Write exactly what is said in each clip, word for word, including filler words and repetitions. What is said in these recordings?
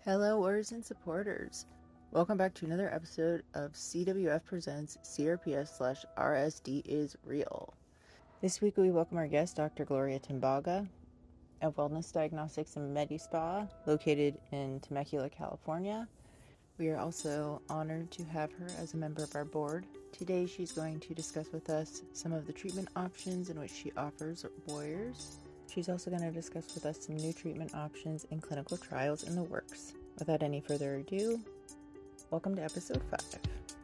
Hello, warriors and supporters. Welcome back to another episode of C W F Presents C R P S slash R S D is Real. This week we welcome our guest, Doctor Gloria Timbaga of Wellness Diagnostics and MediSpa, located in Temecula, California. We are also honored to have her as a member of our board. Today she's going to discuss with us some of the treatment options in which she offers warriors. She's also going to discuss with us some new treatment options and clinical trials in the works. Without any further ado, welcome to episode five.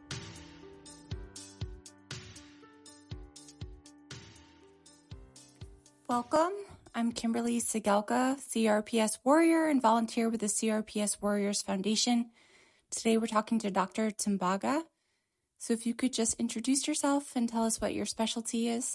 Welcome. I'm Kimberly Sigelka, C R P S Warrior and volunteer with the C R P S Warriors Foundation. Today we're talking to Doctor Timbaga. So if you could just introduce yourself and tell us what your specialty is.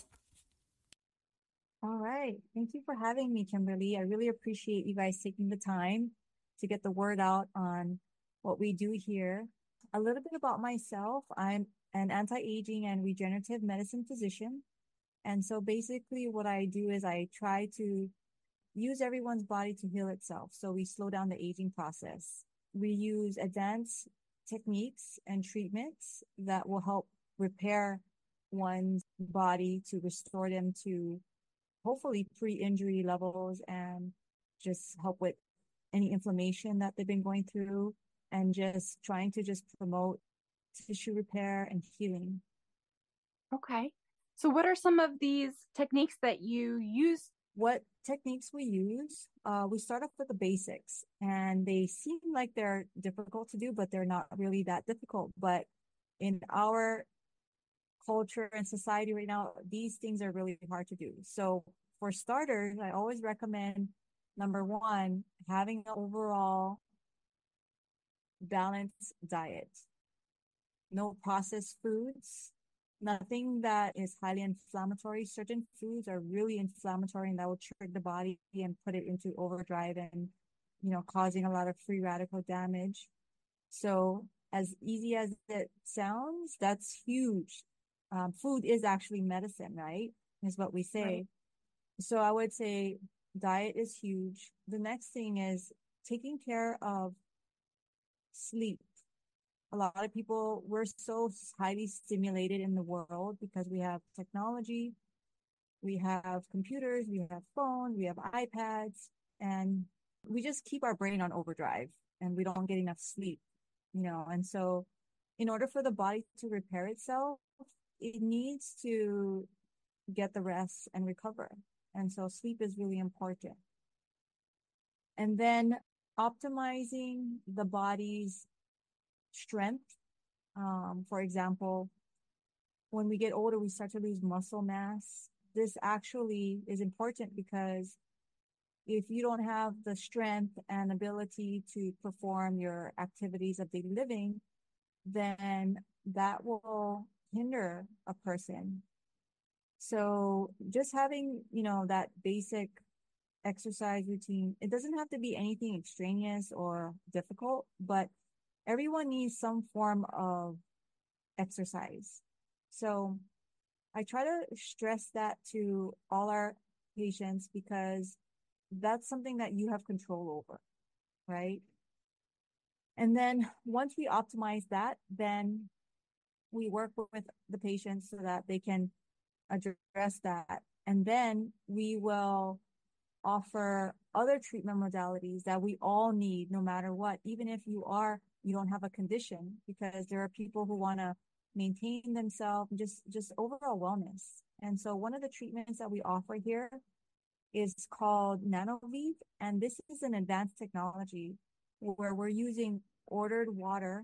All right. Thank you for having me, Kimberly. I really appreciate you guys taking the time to get the word out on what we do here. A little bit about myself. I'm an anti-aging and regenerative medicine physician. And so basically what I do is I try to use everyone's body to heal itself. So we slow down the aging process. We use advanced techniques and treatments that will help repair one's body to restore them to hopefully pre-injury levels and just help with any inflammation that they've been going through and just trying to just promote tissue repair and healing. Okay. So what are some of these techniques that you use? What techniques we use? Uh, we start off with the basics, and they seem like they're difficult to do, but they're not really that difficult. But in our culture and society right now, these things are really hard to do. So for starters, I always recommend, number one, having an overall balanced diet. No processed foods, nothing that is highly inflammatory. Certain foods are really inflammatory and that will trick the body and put it into overdrive and, you know, causing a lot of free radical damage. So as easy as it sounds, that's huge. Um, food is actually medicine, right? Is what we say. Right. So I would say diet is huge. The next thing is taking care of sleep. A lot of people, we're so highly stimulated in the world because we have technology, we have computers, we have phones, we have iPads, and we just keep our brain on overdrive and we don't get enough sleep, you know. And so in order for the body to repair itself, it needs to get the rest and recover. And so sleep is really important. And then optimizing the body's strength. Um, for example, when we get older, we start to lose muscle mass. This actually is important because if you don't have the strength and ability to perform your activities of daily living, then that will hinder a person. So just having, you know, that basic exercise routine, it doesn't have to be anything extraneous or difficult, but everyone needs some form of exercise. So I try to stress that to all our patients because that's something that you have control over, right? And then once we optimize that, then we work with the patients so that they can address that. And then we will offer other treatment modalities that we all need no matter what, even if you are, you don't have a condition, because there are people who want to maintain themselves, just, just overall wellness. And so one of the treatments that we offer here is called NanoVive. And this is an advanced technology where we're using ordered water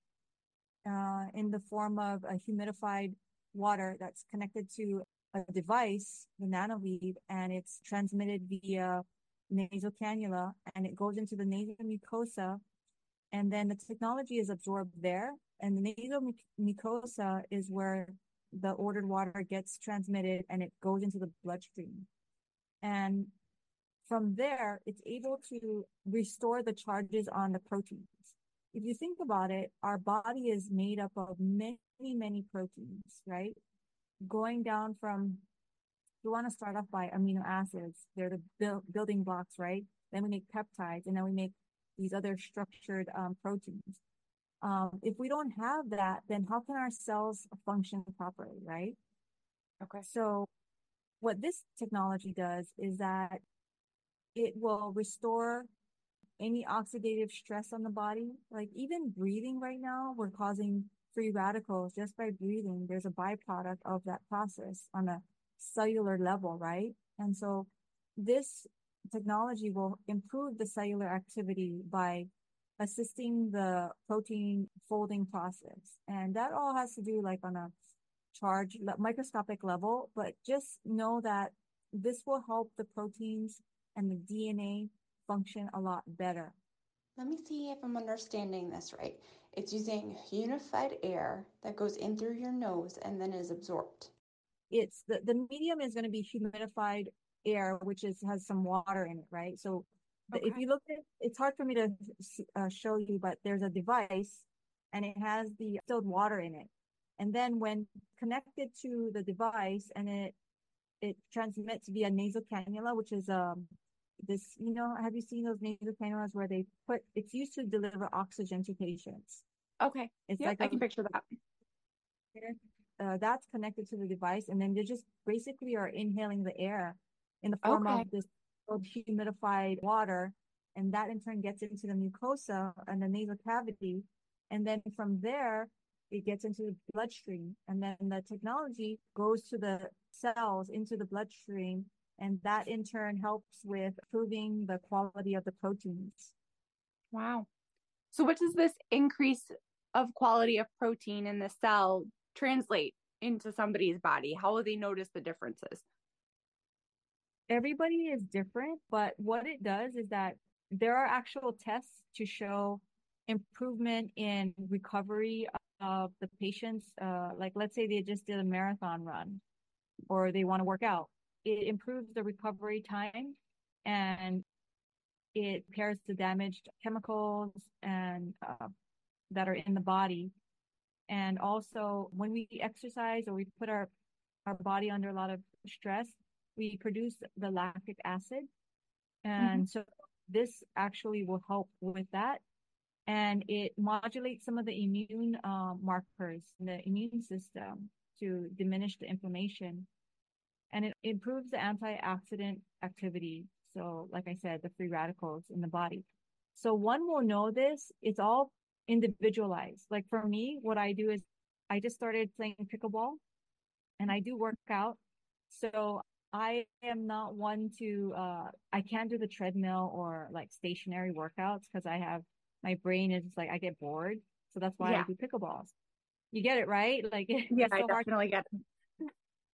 uh, in the form of a humidified water that's connected to a device, the NanoVive, and it's transmitted via nasal cannula, and it goes into the nasal mucosa, and then the technology is absorbed there, and the nasal mucosa is where the ordered water gets transmitted, and it goes into the bloodstream. And from there, it's able to restore the charges on the proteins. If you think about it, our body is made up of many, many proteins, right? Going down from, we want to start off by amino acids. They're the build, building blocks, right? Then we make peptides, and then we make these other structured um, proteins. Um, if we don't have that, then how can our cells function properly, right? Okay. So what this technology does is that it will restore any oxidative stress on the body. Like even breathing right now, we're causing free radicals just by breathing. There's a byproduct of that process on a cellular level, right? And so this technology will improve the cellular activity by assisting the protein folding process. And that all has to do like on a charge microscopic level, but just know that this will help the proteins and the D N A function a lot better. Let me see if I'm understanding this right. It's using unified air that goes in through your nose and then is absorbed. It's the, the medium is going to be humidified air, which is has some water in it, right? So the, Okay. if you look at, it's hard for me to uh, show you, but there's a device and it has the distilled water in it. And then when connected to the device and it, it transmits via nasal cannula, which is, um, this, you know, have you seen those nasal cannulas where they put, it's used to deliver oxygen to patients. Okay. It's yep, like I a, can picture that. uh, that's connected to the device, and then they just basically are inhaling the air in the form Okay. of this humidified water, and that in turn gets into the mucosa and the nasal cavity, and then from there it gets into the bloodstream, and then the technology goes to the cells into the bloodstream, and that in turn helps with improving the quality of the proteins. Wow. So what does this increase of quality of protein in the cell translate into somebody's body? How will they notice the differences? Everybody is different, but what it does is that there are actual tests to show improvement in recovery of the patients. Uh, like let's say they just did a marathon run or they want to work out. It improves the recovery time and it repairs the damaged chemicals and uh, that are in the body. And also when we exercise or we put our, our body under a lot of stress, we produce the lactic acid. And mm-hmm. so this actually will help with that. And it modulates some of the immune uh, markers in the immune system to diminish the inflammation. And it improves the antioxidant activity. So like I said, the free radicals in the body. So one will know this. It's all individualized. Like for me, what I do is I just started playing pickleball and I do work out. So I am not one to, uh, I can't do the treadmill or like stationary workouts because I have, my brain is just like, I get bored. So that's why yeah. I do pickleballs. You get it, right? Like, yeah, it's so I definitely hard. get it.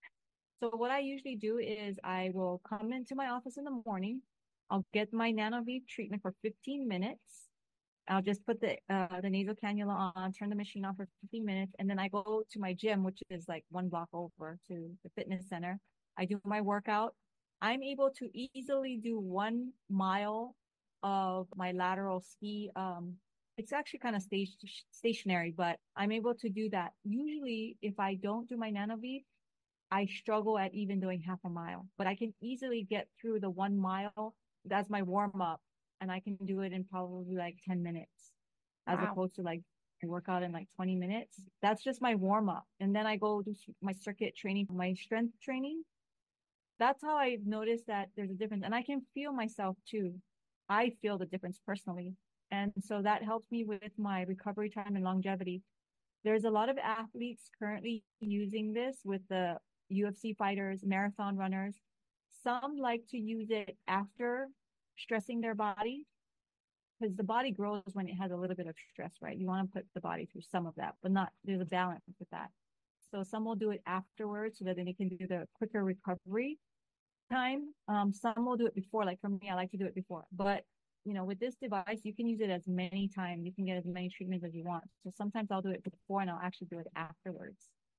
So what I usually do is I will come into my office in the morning. I'll get my NanoVi treatment for fifteen minutes. I'll just put the uh, the nasal cannula on, turn the machine off for fifteen minutes, and then I go to my gym, which is like one block over to the fitness center. I do my workout. I'm able to easily do one mile of my lateral ski. Um, it's actually kind of stage, stationary, but I'm able to do that. Usually, if I don't do my NanoVi, I struggle at even doing half a mile, but I can easily get through the one mile. That's my warm up. And I can do it in probably like ten minutes as wow. opposed to like I work out in like twenty minutes. That's just my warm up. And then I go do my circuit training, my strength training. That's how I've noticed that there's a difference. And I can feel myself too. I feel the difference personally. And so that helps me with my recovery time and longevity. There's a lot of athletes currently using this with the U F C fighters, marathon runners. Some like to use it after stressing their body because the body grows when it has a little bit of stress, right? You want to put the body through some of that, but not, there's a balance with that. So some will do it afterwards so that then they can do the quicker recovery time. Um, some will do it before, like for me, I like to do it before, but you know, with this device, you can use it as many times. You can get as many treatments as you want. So sometimes I'll do it before and I'll actually do it afterwards.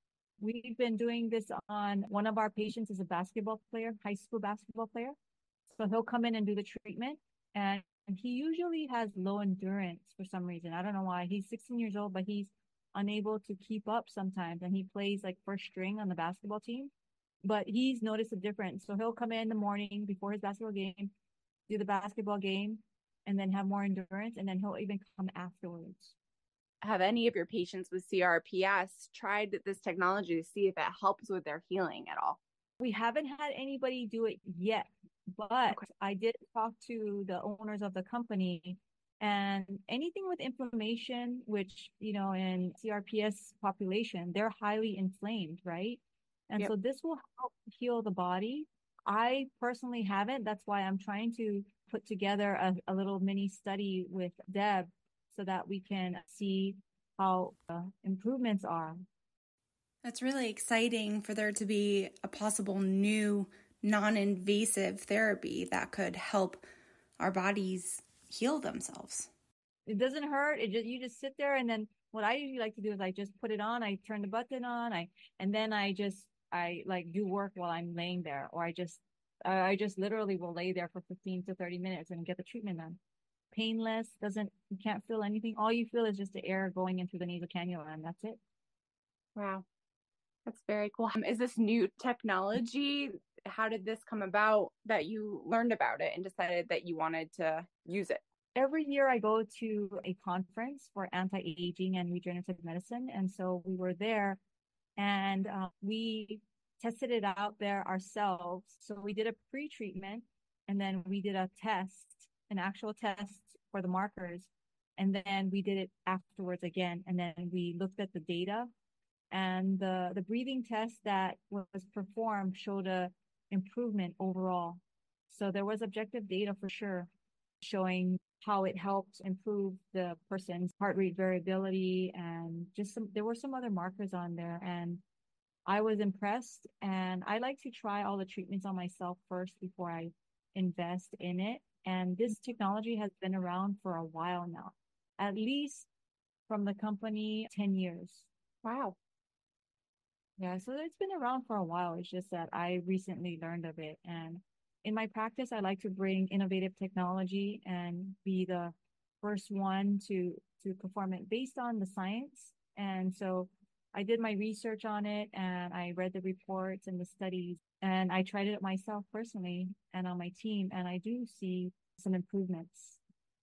We've been doing this on one of our patients is a basketball player, high school basketball player. So he'll come in and do the treatment and he usually has low endurance for some reason. I don't know why. He's sixteen years old, but he's unable to keep up sometimes. And he plays like first string on the basketball team, but he's noticed a difference. So he'll come in in the morning before his basketball game, do the basketball game. and then have more endurance, and then he'll even come afterwards. Have any of your patients with C R P S tried this technology to see if it helps with their healing at all? We haven't had anybody do it yet, but Okay. I did talk to the owners of the company, and anything with inflammation, which, you know, in C R P S population, they're highly inflamed, right? And Yep. so this will help heal the body. I personally haven't. That's why I'm trying to put together a, a little mini study with Deb so that we can see how uh, improvements are. That's really exciting for there to be a possible new non-invasive therapy that could help our bodies heal themselves. It doesn't hurt. It just, you just sit there, and then what I usually like to do is I just put it on, I turn the button on, I, and then I just, I like do work while I'm laying there, or I just, uh, I just literally will lay there for fifteen to thirty minutes and get the treatment done. Painless, doesn't, you can't feel anything. All you feel is just the air going into the nasal cannula, and that's it. Wow. That's very cool. Um, is this new technology? How did this come about that you learned about it and decided that you wanted to use it? Every year I go to a conference for anti-aging and regenerative medicine. And so we were there, and uh, we tested it out there ourselves. So we did a pre-treatment, and then we did a test, an actual test for the markers. And then we did it afterwards again. And then we looked at the data, and the, the breathing test that was performed showed a improvement overall. So there was objective data for sure showing how it helped improve the person's heart rate variability, and just some, there were some other markers on there, and I was impressed. And I like to try all the treatments on myself first before I invest in it. And this technology has been around for a while now, at least from the company, ten years. Wow. Yeah, so it's been around for a while. It's just that I recently learned of it. And in my practice, I like to bring innovative technology and be the first one to to perform it based on the science. And so I did my research on it, and I read the reports and the studies, and I tried it myself personally and on my team, and I do see some improvements.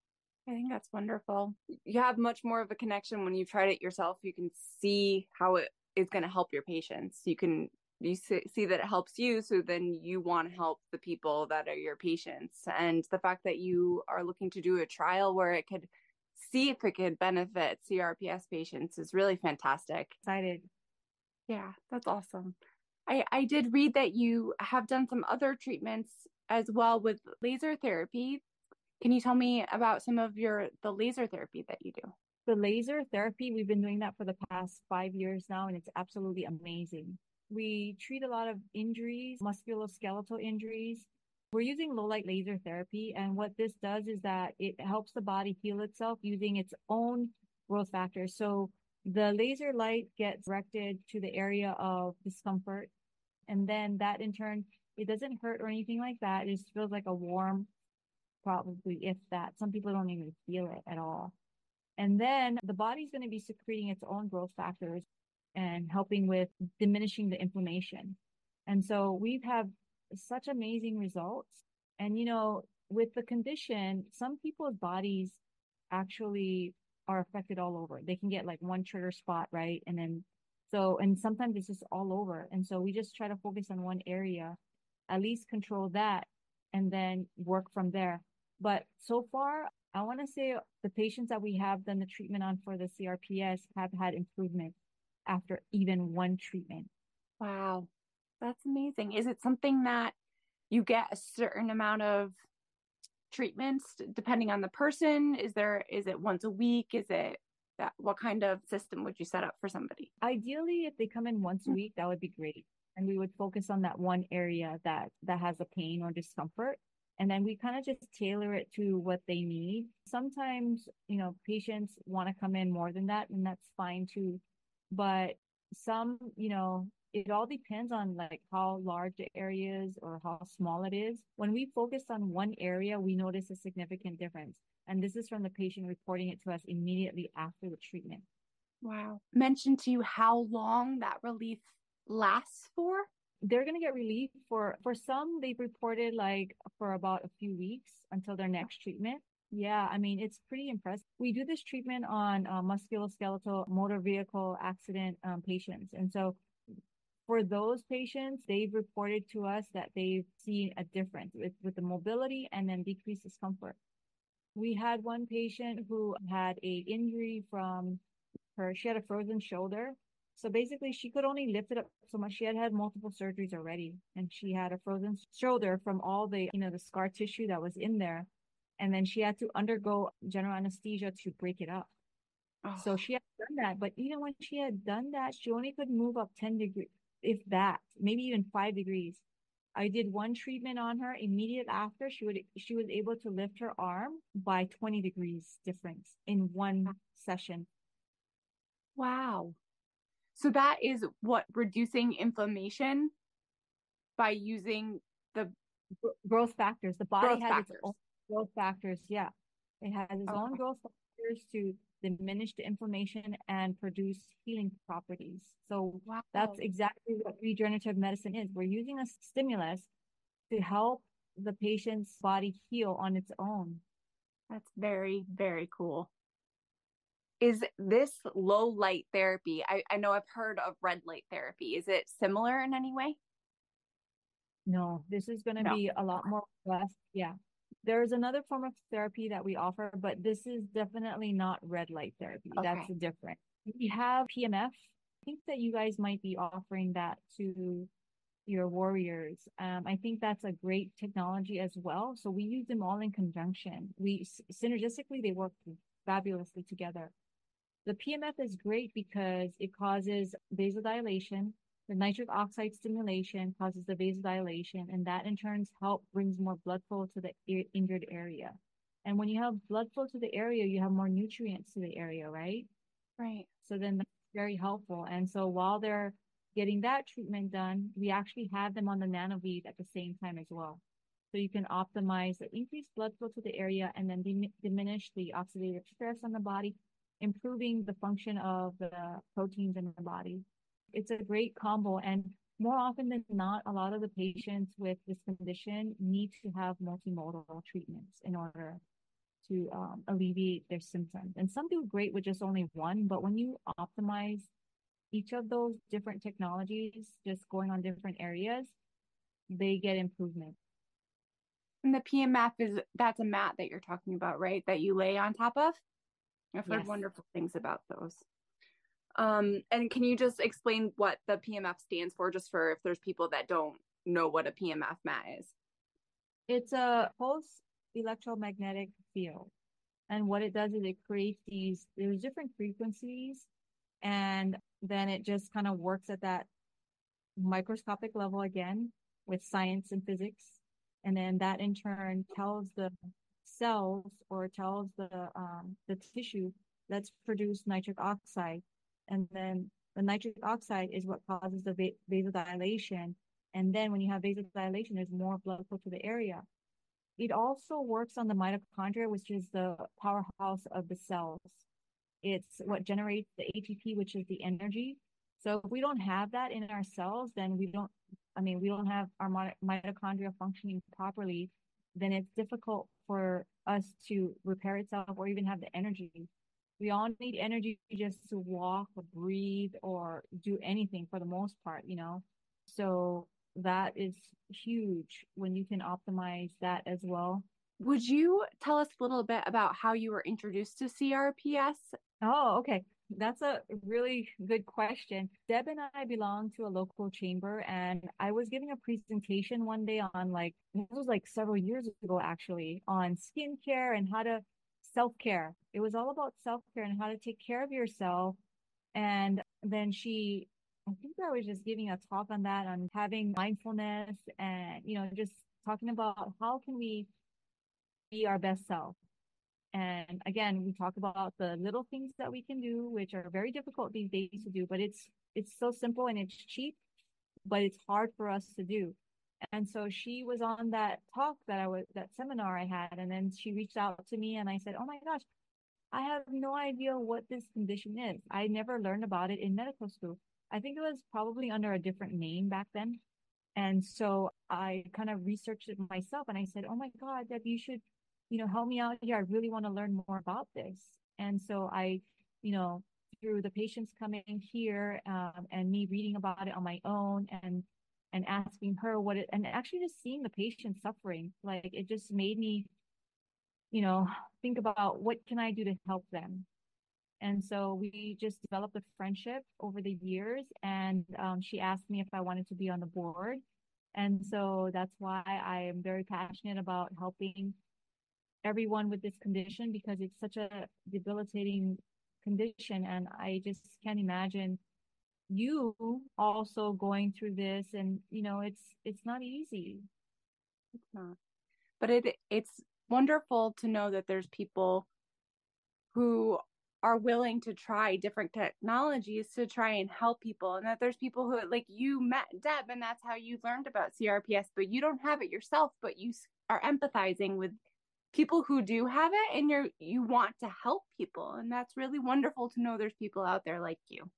I think that's wonderful. You have much more of a connection when you've tried it yourself. You can see how it is going to help your patients. You can you see, see that it helps you, so then you want to help the people that are your patients. And the fact that you are looking to do a trial where it could see if it could benefit C R P S patients is really fantastic. Excited. Yeah, that's awesome. I, I did read that you have done some other treatments as well with laser therapy. Can you tell me about some of your the laser therapy that you do? The laser therapy, we've been doing that for the past five years now, and it's absolutely amazing. We treat a lot of injuries, musculoskeletal injuries. We're using low light laser therapy, and what this does is that it helps the body heal itself using its own growth factors. So the laser light gets directed to the area of discomfort, and then that in turn, it doesn't hurt or anything like that. It just feels like a warm, probably, if that. Some people don't even feel it at all. And then the body's going to be secreting its own growth factors and helping with diminishing the inflammation. And so we've had such amazing results. And, you know, with the condition, some people's bodies actually are affected all over. They can get like one trigger spot, right? And then, so, and sometimes it's just all over. And so we just try to focus on one area, at least control that, and then work from there. But so far, I want to say the patients that we have done the treatment on for the C R P S have had improvement after even one treatment. Wow, that's amazing. Is it something that you get a certain amount of treatments depending on the person? Is there, is it once a week? Is it that, what kind of system would you set up for somebody? Ideally, if they come in once a week, that would be great. And we would focus on that one area that, that has a pain or discomfort. And then we kind of just tailor it to what they need. Sometimes, you know, patients want to come in more than that, and that's fine too. But some, you know, it all depends on like how large the area is or how small it is. When we focus on one area, we notice a significant difference. And this is from the patient reporting it to us immediately after the treatment. Wow. Mention to you how long that relief lasts for? They're going to get relief for, for some, they've reported like for about a few weeks until their next treatment. Yeah, I mean, it's pretty impressive. We do this treatment on uh, musculoskeletal motor vehicle accident um, patients. And so for those patients, they've reported to us that they've seen a difference with, with the mobility and then decreased discomfort. We had one patient who had a injury from her, she had a frozen shoulder. So basically she could only lift it up so much. She had had multiple surgeries already and she had a frozen shoulder from all the, you know, the scar tissue that was in there. And then she had to undergo general anesthesia to break it up. Oh, So she had done that, but even when she had done that, she only could move up ten degrees, if that, maybe even five degrees. I did one treatment on her. Immediate after, she would she was able to lift her arm by twenty degrees difference in one session. wow. So that is what, reducing inflammation by using the Growth factors. The body growth has its factors. own growth factors. Yeah, it has its own Okay. growth factors to diminish the inflammation and produce healing properties. So that's Wow. exactly what regenerative medicine is. We're using a stimulus to help the patient's body heal on its own. That's very, very cool. Is this low light therapy? I, I know I've heard of red light therapy. Is it similar in any way? No, this is going to No. be a lot Okay. more robust. Yeah. There's another form of therapy that we offer, but this is definitely not red light therapy. That's Okay. different. We have P M F. I think that you guys might be offering that to your warriors. Um, I think that's a great technology as well. So we use them all in conjunction. We synergistically, they work fabulously together. The P M F is great because it causes vasodilation. The nitric oxide stimulation causes the vasodilation, and that in turn help brings more blood flow to the injured area. And when you have blood flow to the area, you have more nutrients to the area, right? Right. So then that's very helpful. And so while they're getting that treatment done, we actually have them on the NanoVeed at the same time as well. So you can optimize the increased blood flow to the area and then dim- diminish the oxidative stress on the body, improving the function of the proteins in the body. It's a great combo. And more often than not, a lot of the patients with this condition need to have multimodal treatments in order to um, alleviate their symptoms. And some do great with just only one, but when you optimize each of those different technologies, just going on different areas, they get improvement. And the P M F is, that's a mat that you're talking about, right? That you lay on top of? I've heard Yes. wonderful things about those. Um, and can you just explain what the P M F stands for, just for if there's people that don't know what a P M F mat is? It's a pulse electromagnetic field. And what it does is it creates these, there's different frequencies, and then it just kind of works at that microscopic level again with science and physics. And then that in turn tells the cells or tells the um, the tissue, let's produce nitric oxide. And then the nitric oxide is what causes the va- vasodilation. And then when you have vasodilation, there's more blood flow to the area. It also works on the mitochondria, which is the powerhouse of the cells. It's what generates the A T P, which is the energy. So if we don't have that in our cells, then we don't, I mean, we don't have our mitochondria functioning properly, then it's difficult for us to repair itself or even have the energy. We all need energy just to walk or breathe or do anything for the most part, you know? So that is huge when you can optimize that as well. Would you tell us a little bit about how you were introduced to C R P S? Oh, okay. That's a really good question. Deb and I belong to a local chamber, and I was giving a presentation one day on like, it was like several years ago actually, on skincare and how to self-care. It was all about self-care and how to take care of yourself. And then she, I think I was just giving a talk on that, on having mindfulness and, you know, just talking about how can we be our best self. And again, we talk about the little things that we can do, which are very difficult these days to do, but it's it's so simple and it's cheap, but it's hard for us to do. And so she was on that talk that I was, that seminar I had, and then she reached out to me and I said, "Oh my gosh, I have no idea what this condition is. I never learned about it in medical school. I think it was probably under a different name back then." And so I kind of researched it myself and I said, "Oh my God, Deb, you should you know, help me out here. I really want to learn more about this. And so I, you know, through the patients coming here um, and me reading about it on my own and and asking her what it and actually just seeing the patient suffering, like it just made me, you know, think about what can I do to help them. And so we just developed a friendship over the years. And um, she asked me if I wanted to be on the board. And so that's why I am very passionate about helping everyone with this condition because it's such a debilitating condition. And I just can't imagine you also going through this. And, you know, it's, it's not easy. It's not. But it it's wonderful to know that there's people who are willing to try different technologies to try and help people, and that there's people who, like, you met Deb and that's how you learned about C R P S, but you don't have it yourself, but you are empathizing with people who do have it, and you're you want to help people, and that's really wonderful to know there's people out there like you.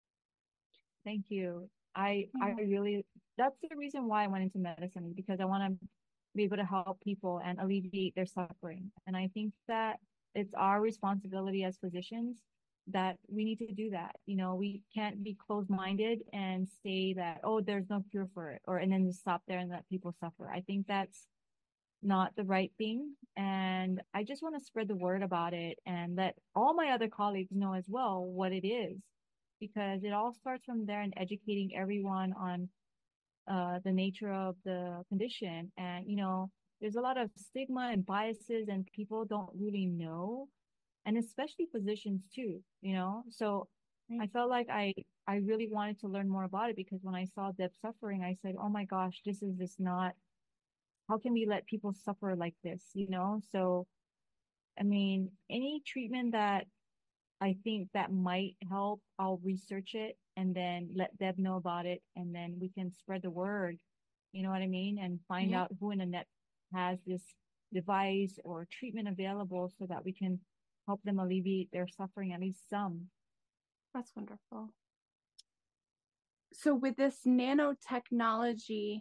Thank you. I I really that's the reason why I went into medicine, because I want to be able to help people and alleviate their suffering. And I think that it's our responsibility as physicians that we need to do that. You know, we can't be closed-minded and say that, oh, there's no cure for it, or and then just stop there and let people suffer. I think that's not the right thing. And I just want to spread the word about it and let all my other colleagues know as well what it is, because it all starts from there and educating everyone on uh, the nature of the condition. And, you know, there's a lot of stigma and biases and people don't really know, and especially physicians too, you know? So right. I felt like I, I really wanted to learn more about it, because when I saw Deb suffering, I said, oh my gosh, this is just not, how can we let people suffer like this, you know? So, I mean, any treatment that I think that might help, I'll research it and then let Deb know about it, and then we can spread the word, you know what I mean? And find yeah. out who in the net has this device or treatment available so that we can help them alleviate their suffering, at least some. That's wonderful. So with this nanotechnology,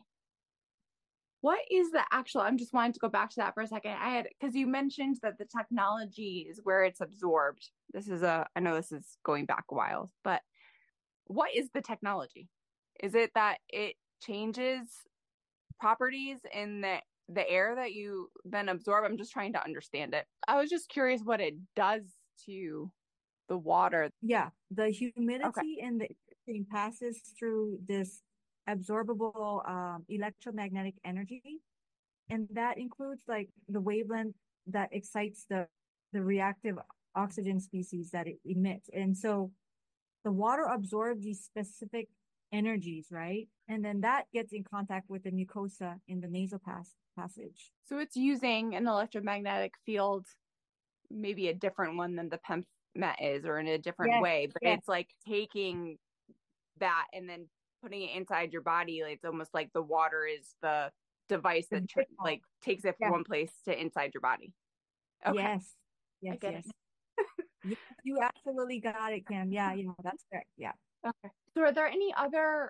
what is the actual, I'm just wanting to go back to that for a second. I had, because you mentioned that the technology is where it's absorbed. This is a, I know this is going back a while, but what is the technology? Is it that it changes properties in the, the air that you then absorb? I'm just trying to understand it. I was just curious what it does to the water. Yeah, the humidity okay. in the thing passes through this absorbable um, electromagnetic energy, and that includes like the wavelength that excites the the reactive oxygen species that it emits. And so the water absorbs these specific energies, right? And then that gets in contact with the mucosa in the nasal pass passage. So it's using an electromagnetic field, maybe a different one than the PEMF is, or in a different yes, way, but yes. It's like taking that and then putting it inside your body. It's almost like the water is the device that tr- like takes it from yeah. one place to inside your body. Okay. Yes. Yes. Yes. you, you absolutely got it, Kim. Yeah. Yeah. That's correct. Yeah. Okay. So are there any other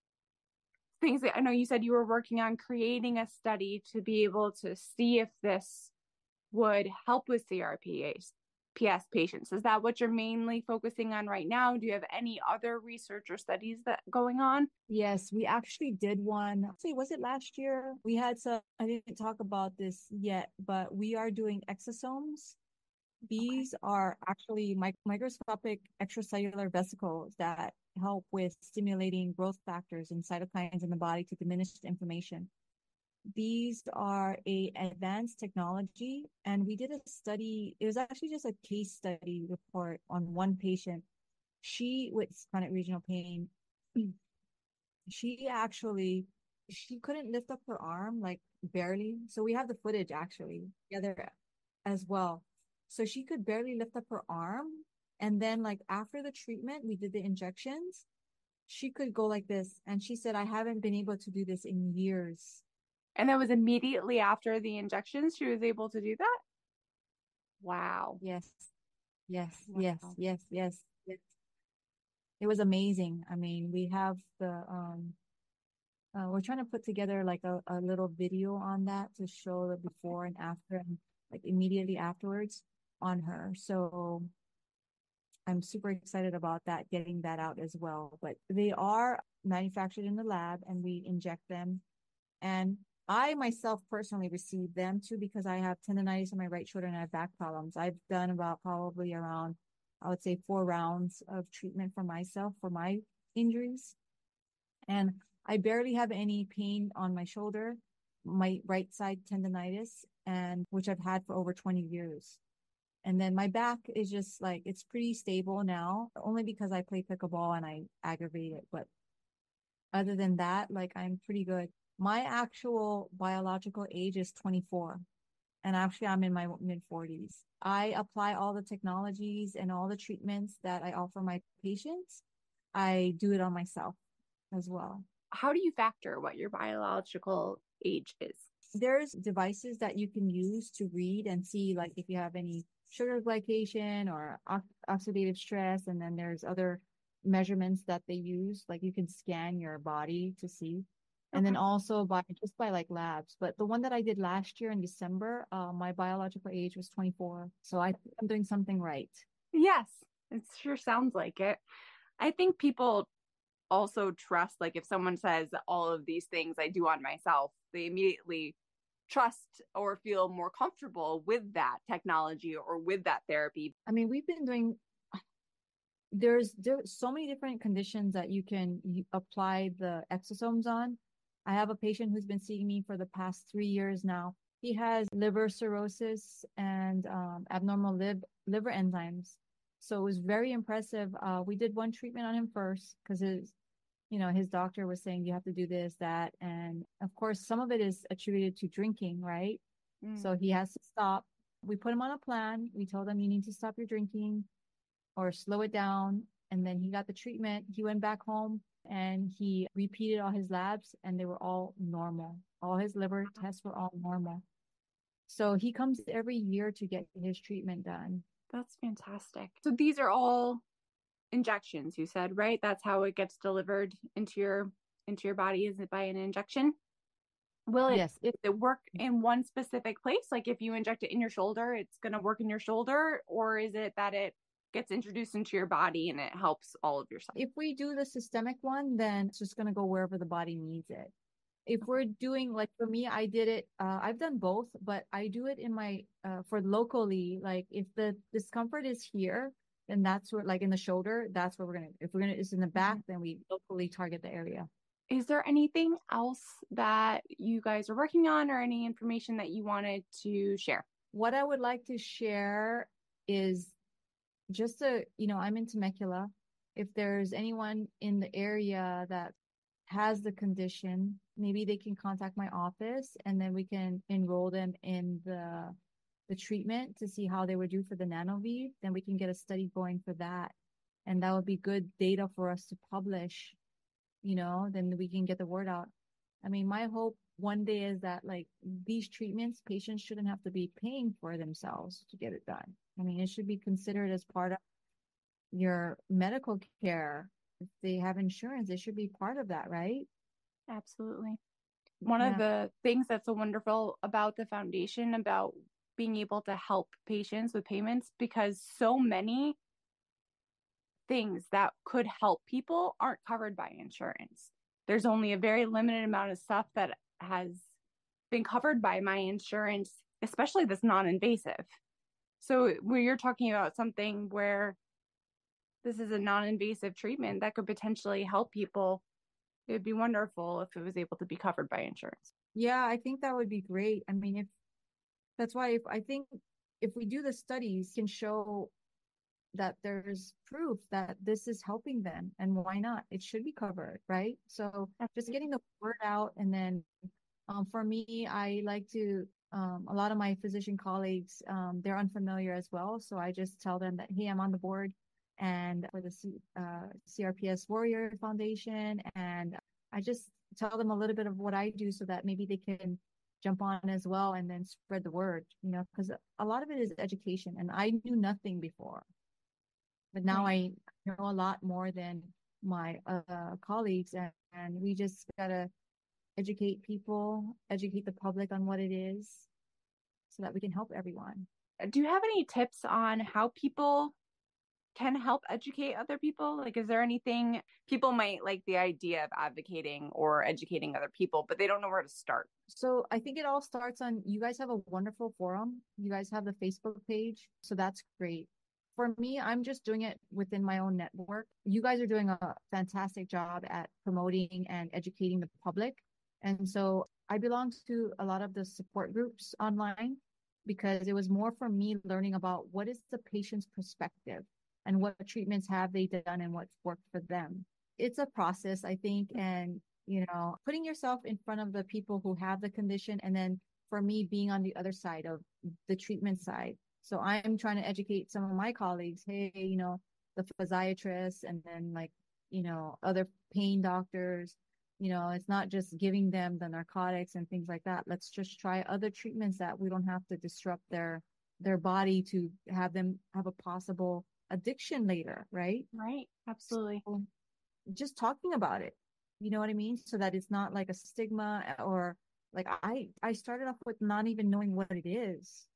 things that, I know you said you were working on creating a study to be able to see if this would help with C R P S patients. Is that what you're mainly focusing on right now? Do you have any other research or studies that going on? Yes, we actually did one. See, was it last year? We had some, I didn't talk about this yet, but we are doing exosomes. These okay. are actually mic- microscopic extracellular vesicles that help with stimulating growth factors and cytokines in the body to diminish inflammation. These are a advanced technology, and we did a study. It was actually just a case study report on one patient. She with chronic regional pain. She actually, she couldn't lift up her arm, like barely. So we have the footage actually together as well. So she could barely lift up her arm. And then like after the treatment, we did the injections. She could go like this. And she said, I haven't been able to do this in years. And that was immediately after the injections, she was able to do that? Wow. Yes. Yes. Wow. Yes. Yes. Yes. Yes. It was amazing. I mean, we have the, um, uh, we're trying to put together like a, a little video on that to show the before and after. And like immediately afterwards on her. So I'm super excited about that, getting that out as well. But they are manufactured in the lab and we inject them. And I myself personally received them too because I have tendonitis in my right shoulder and I have back problems. I've done about probably around, I would say, four rounds of treatment for myself for my injuries. And I barely have any pain on my shoulder, my right side tendonitis, and which I've had for over twenty years. And then my back is just like, it's pretty stable now, only because I play pickleball and I aggravate it. But other than that, like I'm pretty good. My actual biological age is twenty-four. And actually I'm in my mid forties. I apply all the technologies and all the treatments that I offer my patients. I do it on myself as well. How do you factor what your biological age is? There's devices that you can use to read and see like if you have any sugar glycation or oxidative stress. And then there's other measurements that they use, like you can scan your body to see. And okay. Then also by just by like labs. But the one that I did last year in December, uh, my biological age was twenty-four. So I think I'm doing something right. Yes, it sure sounds like it. I think people also trust, like if someone says all of these things I do on myself, they immediately trust or feel more comfortable with that technology or with that therapy. I mean, we've been doing, there's there's so many different conditions that you can apply the exosomes on. I have a patient who's been seeing me for the past three years now. He has liver cirrhosis and um, abnormal lib, liver enzymes. So it was very impressive. Uh, we did one treatment on him first because his, you know, his doctor was saying you have to do this, that. And of course, some of it is attributed to drinking, right? Mm. So he has to stop. We put him on a plan. We told him you need to stop your drinking or slow it down. And then he got the treatment. He went back home and he repeated all his labs and they were all normal. All his liver tests were all normal. So he comes every year to get his treatment done. That's fantastic. So these are all injections, you said, right? That's how it gets delivered into your into your body, is it by an injection? Will it, yes, if it work in one specific place? Like if you inject it in your shoulder, it's going to work in your shoulder, or is it that it gets introduced into your body and it helps all of your cells? If we do the systemic one, then it's just going to go wherever the body needs it. If we're doing, like for me, I did it, uh, I've done both, but I do it in my, uh, for locally, like if the discomfort is here, then that's where, like in the shoulder, that's where we're going to, if we're going to, it's in the back, then we locally target the area. Is there anything else that you guys are working on or any information that you wanted to share? What I would like to share is just a, you know, I'm in Temecula. If there's anyone in the area that has the condition, maybe they can contact my office and then we can enroll them in the the treatment to see how they would do for the NanoVi. Then we can get a study going for that. And that would be good data for us to publish, you know, then we can get the word out. I mean, my hope one day is that like these treatments, patients shouldn't have to be paying for themselves to get it done. I mean, it should be considered as part of your medical care. If they have insurance, it should be part of that, right? Absolutely. One Yeah. of the things that's so wonderful about the foundation, about being able to help patients with payments, because so many things that could help people aren't covered by insurance. There's only a very limited amount of stuff that has been covered by my insurance, especially that's non-invasive. So when you're talking about something where this is a non-invasive treatment that could potentially help people, it would be wonderful if it was able to be covered by insurance. Yeah, I think that would be great. I mean, if that's why if I think if we do the studies, can show that there's proof that this is helping them, and why not? It should be covered, right? So just getting the word out. And then um, for me, I like to, um, a lot of my physician colleagues, um, they're unfamiliar as well. So I just tell them that, hey, I'm on the board and for the C, uh, C R P S Warrior Foundation. And I just tell them a little bit of what I do so that maybe they can jump on as well and then spread the word, you know, because a lot of it is education and I knew nothing before, but now right. I know a lot more than my uh, colleagues, and, and we just gotta educate people, educate the public on what it is. so that we can help everyone. Do you have any tips on how people can help educate other people? Like, is there anything people might like the idea of advocating or educating other people, but they don't know where to start? So I think it all starts on, you guys have a wonderful forum. You guys have the Facebook page. So that's great. For me, I'm just doing it within my own network. You guys are doing a fantastic job at promoting and educating the public. And so I belong to a lot of the support groups online because it was more for me learning about what is the patient's perspective and what treatments have they done and what's worked for them. It's a process, I think, and, you know, putting yourself in front of the people who have the condition, and then for me being on the other side of the treatment side. So I'm trying to educate some of my colleagues, hey, you know, the physiatrists and then like, you know, other pain doctors, you know, it's not just giving them the narcotics and things like that. Let's just try other treatments that we don't have to disrupt their, their body to have them have a possible addiction later, right? Right. Absolutely. So just talking about it, you know what I mean? So that it's not like a stigma, or like I, I started off with not even knowing what it is.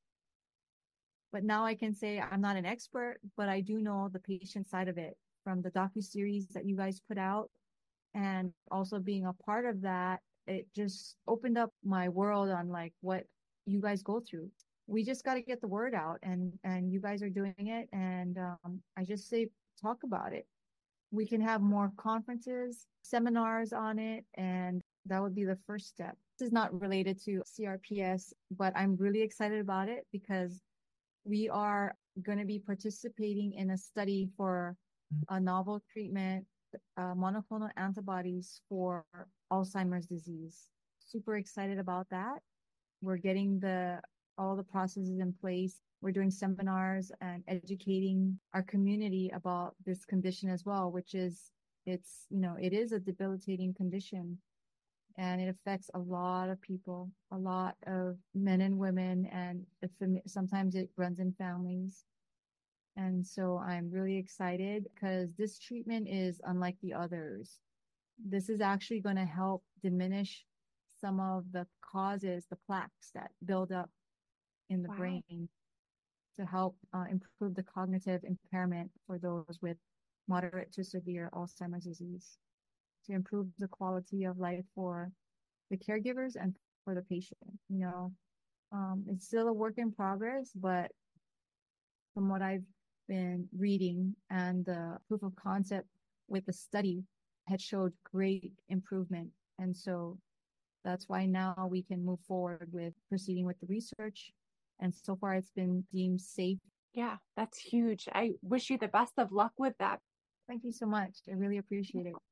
But now I can say I'm not an expert, but I do know the patient side of it from the docuseries that you guys put out. And also being a part of that, it just opened up my world on like what you guys go through. We just got to get the word out, and, and you guys are doing it. And um, I just say, talk about it. We can have more conferences, seminars on it, and that would be the first step. This is not related to C R P S, but I'm really excited about it because we are going to be participating in a study for a novel treatment, uh, monoclonal antibodies for Alzheimer's disease. Super excited about that. We're getting the all the processes in place. We're doing seminars and educating our community about this condition as well, which is, it's, you know, it is a debilitating condition and it affects a lot of people, a lot of men and women, and it, sometimes it runs in families. And so I'm really excited because this treatment is unlike the others. This is actually going to help diminish some of the causes, the plaques that build up in the wow. brain, to help uh, improve the cognitive impairment for those with moderate to severe Alzheimer's disease, to improve the quality of life for the caregivers and for the patient. You know, um, it's still a work in progress, but from what I've been reading and the proof of concept with the study had showed great improvement. And so that's why now we can move forward with proceeding with the research. And so far it's been deemed safe. Yeah, that's huge. I wish you the best of luck with that. Thank you so much. I really appreciate it.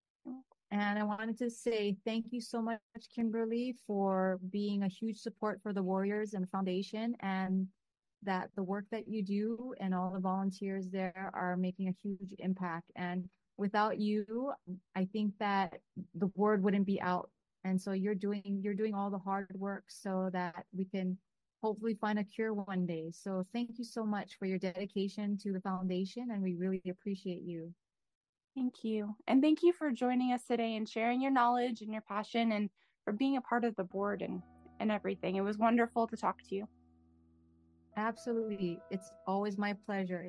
And I wanted to say thank you so much, Kimberly, for being a huge support for the Warriors and Foundation, and that the work that you do and all the volunteers there are making a huge impact. And without you, I think that the word wouldn't be out. And so you're doing, you're doing all the hard work so that we can hopefully find a cure one day. So thank you so much for your dedication to the foundation, and we really appreciate you. Thank you. And thank you for joining us today and sharing your knowledge and your passion, and for being a part of the board and, and everything. It was wonderful to talk to you. Absolutely. It's always my pleasure.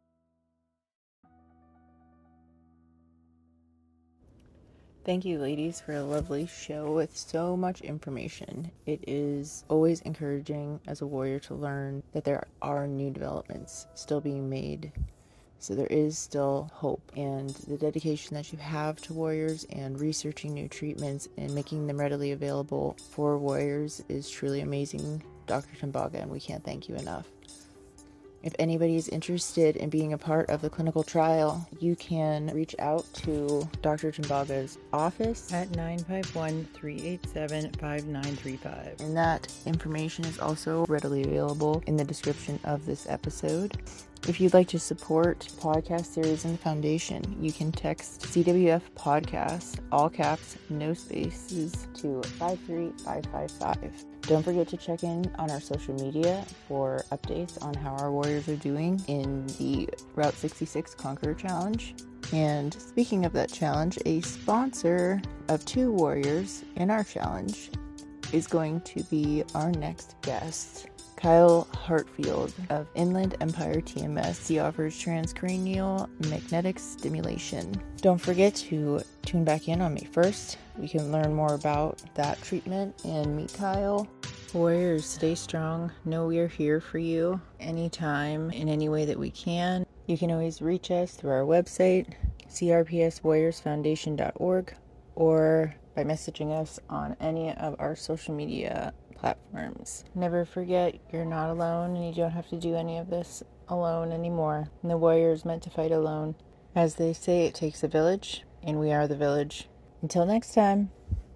Thank you, ladies, for a lovely show with so much information. It is always encouraging as a warrior to learn that there are new developments still being made. So there is still hope, and the dedication that you have to warriors and researching new treatments and making them readily available for warriors is truly amazing, Doctor Timbaga, and we can't thank you enough. If anybody is interested in being a part of the clinical trial, you can reach out to Doctor Timbaga's office at nine five one, three eight seven, five nine three five. And that information is also readily available in the description of this episode. If you'd like to support the podcast series and the foundation, you can text C W F Podcast, all caps, no spaces, to five three five five five. Don't forget to check in on our social media for updates on how our warriors are doing in the Route sixty-six Conqueror Challenge. And speaking of that challenge, a sponsor of two warriors in our challenge is going to be our next guest. Kyle Hartfield of Inland Empire T M S. He offers transcranial magnetic stimulation. Don't forget to tune back in on May first. We can learn more about that treatment and meet Kyle. Warriors, stay strong. Know we are here for you anytime, in any way that we can. You can always reach us through our website, c r p s warriors foundation dot org, or by messaging us on any of our social media platforms. Never forget, you're not alone, and you don't have to do any of this alone anymore. And the warrior is meant to fight alone. As they say, it takes a village, and we are the village. Until next time.